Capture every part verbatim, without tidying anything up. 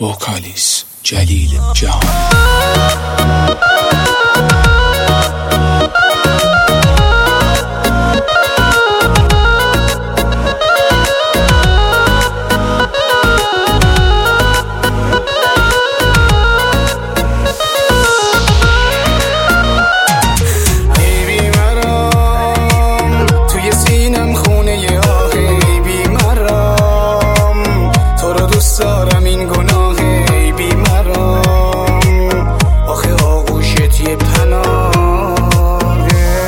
وکالیس جلیل جهان. دارم این گناه ای بی مرام، آخه آغوشت یه پناهه.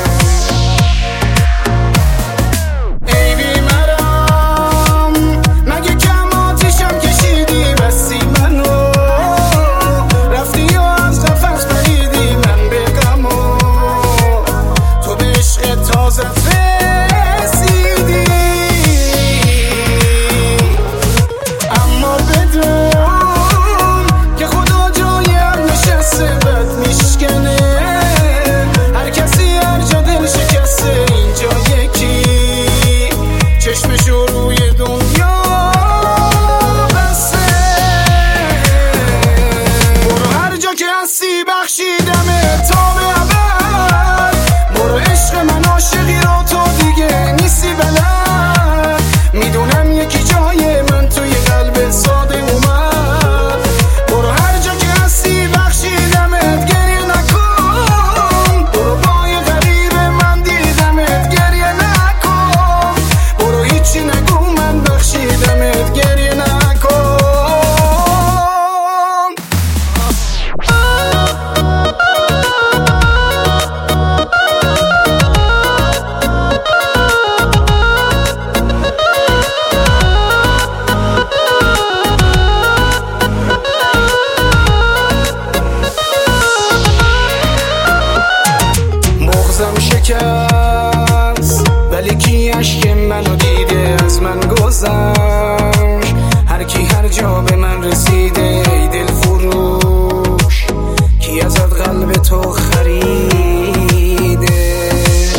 ای بی مرام مگه کم آتیشم کشیدی بسی منو، رفتی و از قفس پریدی من به غمو، تو به عشق تازت رسیدی. اما بدون که خدا جای هم نشسته بد میشکنه، هر کسی هر جا دل شکسته اینجا یکی چشمشو روی دنیا بسته. برو هر جا که هستی بخشیدمه تا به ابد، برو عشق من عاشقی رو تو دیگه نیستی بلد، میدونم یکی جای من توی قلب ساده اومد. برو هر جا که هستی بخشیدمت گریه نکن، برو با یه غریب من دیدمت گریه نکن، برو هیچی نگو من بخشیدمت گریه نکن. مغزم شکست ولی کی اشک منو دیده از من گذشت، هر کی هر جا به من رسیده ای دل فروش، کی ازت قلب تو خریده.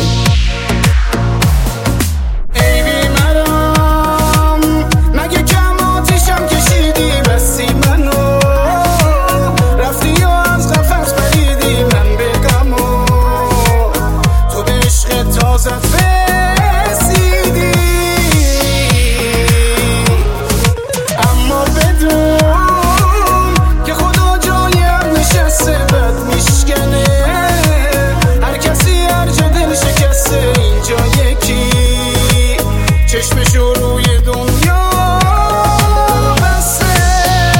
ای بی مرام مگه کم آتیشم کشیدی بسی منو، رفتی و از قفس پریدی من به غمو، تو به عشق تازت رسیدی. اما بدون که خدا جای هم نشسته بد میشکنه، هر کسی هر جا دل شکسته اینجا یکی چشمشو روی دنیا بسته.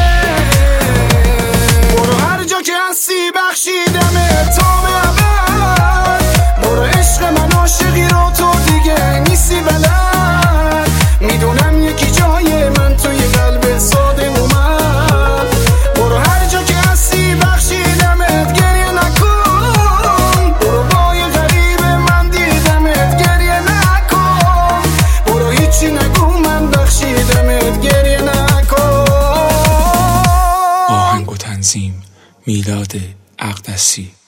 برو هر جا که هستی بخشیدمه تا به ابد، برو عشق من عاشقی رو تو دیگه نیستی بلد، میدونم یکی جای من توی قلب ساده اومد. برو هر جا که هستی بخشیدمت گریه نکن، برو با یه غریب من دیدمت گریه نکن، برو هیچی نگو من بخشیدمت گریه نکن. آهنگ و تنظیم میلاد اقدسی.